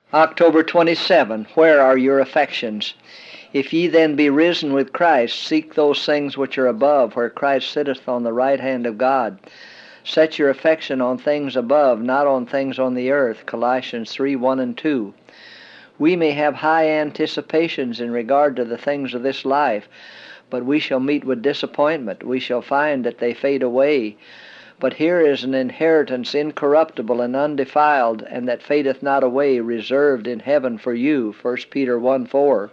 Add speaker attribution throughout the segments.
Speaker 1: October 27. Where are your affections? If ye then be risen with Christ, seek those things which are above, where Christ sitteth on the right hand of God. Set your affection on things above, not on things on the earth. Colossians 3:1 and 2. We may have high anticipations in regard to the things of this life, but we shall meet with disappointment. We shall find that they fade away. But here is an inheritance incorruptible and undefiled, and that fadeth not away, reserved in heaven for you. 1 Peter 1:4.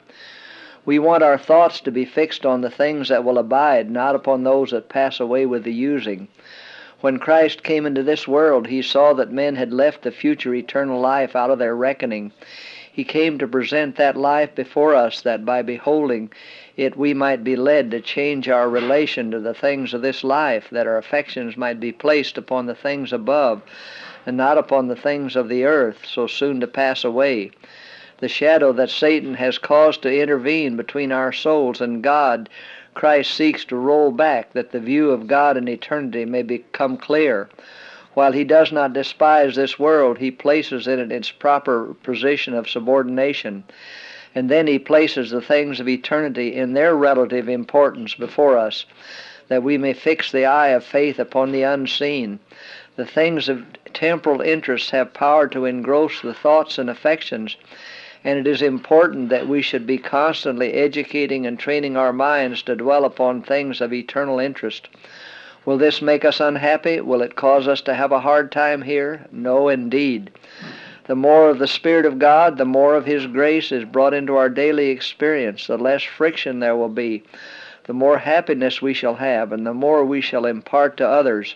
Speaker 1: We want our thoughts to be fixed on the things that will abide, not upon those that pass away with the using. When Christ came into this world, he saw that men had left the future eternal life out of their reckoning. He came to present that life before us, that by beholding it we might be led to change our relation to the things of this life, that our affections might be placed upon the things above, and not upon the things of the earth, so soon to pass away. The shadow that Satan has caused to intervene between our souls and God, Christ seeks to roll back, that the view of God in eternity may become clear. While he does not despise this world, he places it in its proper position of subordination, and then he places the things of eternity in their relative importance before us, that we may fix the eye of faith upon the unseen. The things of temporal interest have power to engross the thoughts and affections, and it is important that we should be constantly educating and training our minds to dwell upon things of eternal interest. Will this make us unhappy? Will it cause us to have a hard time here? No, indeed. The more of the Spirit of God, the more of His grace is brought into our daily experience, the less friction there will be, the more happiness we shall have, and the more we shall impart to others.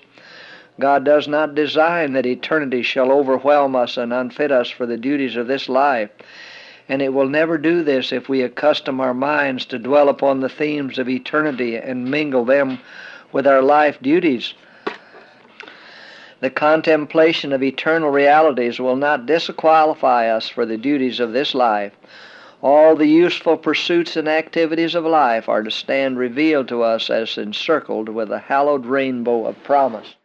Speaker 1: God does not design that eternity shall overwhelm us and unfit us for the duties of this life, and it will never do this if we accustom our minds to dwell upon the themes of eternity and mingle them with our life duties. The contemplation of eternal realities will not disqualify us for the duties of this life. All the useful pursuits and activities of life are to stand revealed to us as encircled with a hallowed rainbow of promise.